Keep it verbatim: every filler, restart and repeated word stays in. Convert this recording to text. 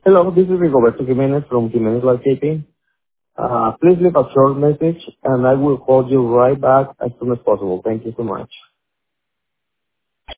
Hello, this is Rigoberto Jimenez from Jimenez Landscaping. Uh, Please leave a short message, and I will call you right back as soon as possible. Thank you so much.